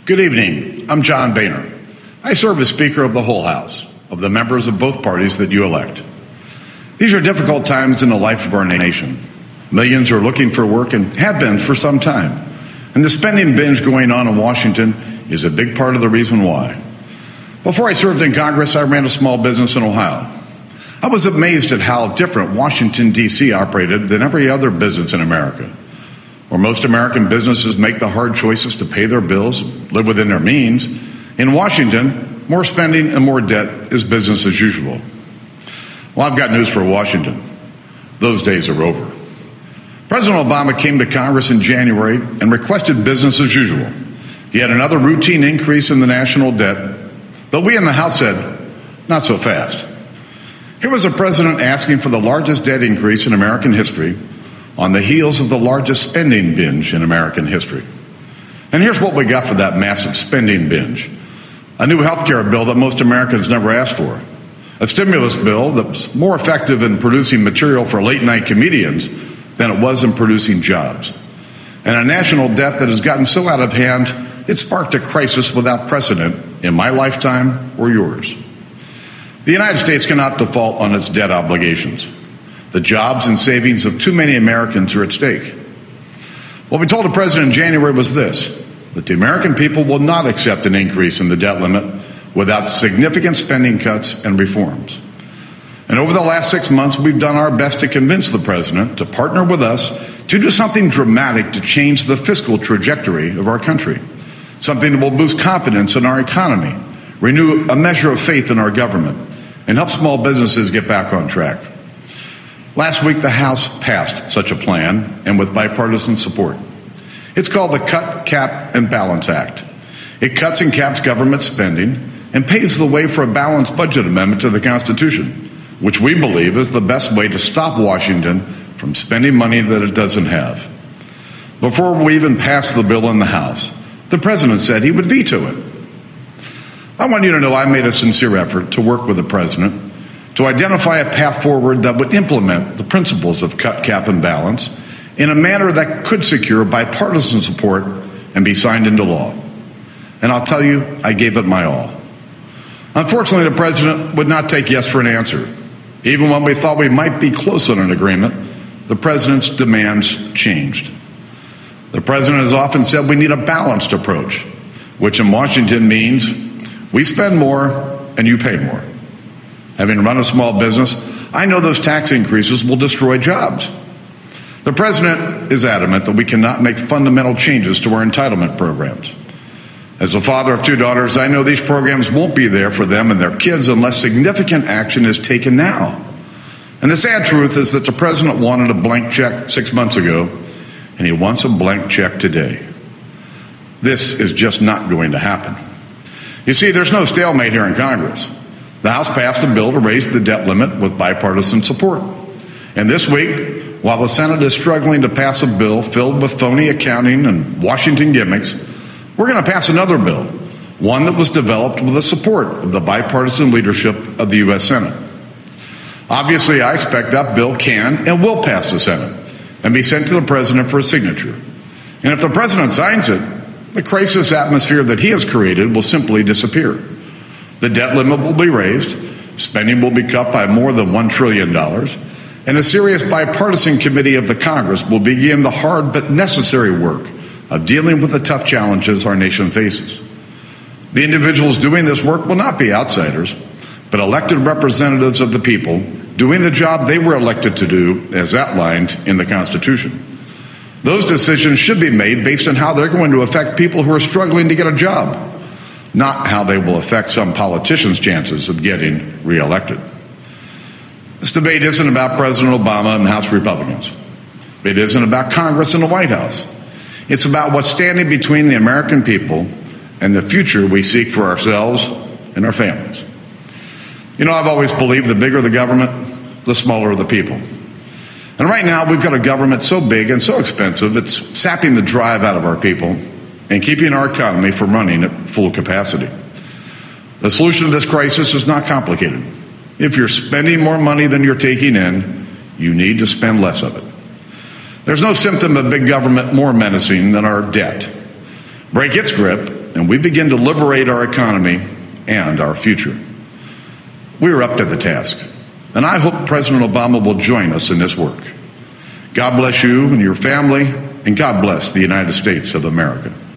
Good evening. I'm John Boehner. I serve as Speaker of the whole House, of the members of both parties that you elect. These are difficult times in the life of our nation. Millions are looking for work and have been for some time. And the spending binge going on in Washington is a big part of the reason why. Before I served in Congress, I ran a small business in Ohio. I was amazed at how different Washington, D.C. operated than every other business in America. Where most American businesses make the hard choices to pay their bills, live within their means, in Washington, more spending and more debt is business as usual. Well, I've got news for Washington. Those days are over. President Obama came to Congress in January and requested business as usual. He had another routine increase in the national debt, but we in the House said, not so fast. Here was a president asking for the largest debt increase in American history on the heels of the largest spending binge in American history. And here's what we got for that massive spending binge. A new health care bill that most Americans never asked for. A stimulus bill that's more effective in producing material for late-night comedians than it was in producing jobs. And a national debt that has gotten so out of hand, it sparked a crisis without precedent in my lifetime or yours. The United States cannot default on its debt obligations. The jobs and savings of too many Americans are at stake. What we told the president in January was this, that the American people will not accept an increase in the debt limit without significant spending cuts and reforms. And over the last 6 months, we've done our best to convince the president to partner with us to do something dramatic to change the fiscal trajectory of our country, something that will boost confidence in our economy, renew a measure of faith in our government, and help small businesses get back on track. Last week, the House passed such a plan, and with bipartisan support. It's called the Cut, Cap, and Balance Act. It cuts and caps government spending and paves the way for a balanced budget amendment to the Constitution, which we believe is the best way to stop Washington from spending money that it doesn't have. Before we even passed the bill in the House, the president said he would veto it. I want you to know I made a sincere effort to work with the president to identify a path forward that would implement the principles of cut, cap, and balance in a manner that could secure bipartisan support and be signed into law. And I'll tell you, I gave it my all. Unfortunately, the president would not take yes for an answer. Even when we thought we might be close on an agreement, the president's demands changed. The president has often said we need a balanced approach, which in Washington means we spend more and you pay more. Having run a small business, I know those tax increases will destroy jobs. The president is adamant that we cannot make fundamental changes to our entitlement programs. As a father of 2 daughters, I know these programs won't be there for them and their kids unless significant action is taken now. And the sad truth is that the president wanted a blank check 6 months ago, and he wants a blank check today. This is just not going to happen. You see, there's no stalemate here in Congress. The House passed a bill to raise the debt limit with bipartisan support. And this week, while the Senate is struggling to pass a bill filled with phony accounting and Washington gimmicks, we're going to pass another bill, one that was developed with the support of the bipartisan leadership of the U.S. Senate. Obviously, I expect that bill can and will pass the Senate and be sent to the president for a signature. And if the president signs it, the crisis atmosphere that he has created will simply disappear. The debt limit will be raised, spending will be cut by more than $1 trillion, and a serious bipartisan committee of the Congress will begin the hard but necessary work of dealing with the tough challenges our nation faces. The individuals doing this work will not be outsiders, but elected representatives of the people doing the job they were elected to do as outlined in the Constitution. Those decisions should be made based on how they're going to affect people who are struggling to get a job, not how they will affect some politicians' chances of getting reelected. This debate isn't about President Obama and House Republicans. It isn't about Congress and the White House. It's about what's standing between the American people and the future we seek for ourselves and our families. You know, I've always believed the bigger the government, the smaller the people. And right now, we've got a government so big and so expensive, it's sapping the drive out of our people and keeping our economy from running at full capacity. The solution to this crisis is not complicated. If you're spending more money than you're taking in, you need to spend less of it. There's no symptom of big government more menacing than our debt. break its grip, and we begin to liberate our economy and our future. We are up to the task, and I hope President Obama will join us in this work. God bless you and your family, and God bless the United States of America.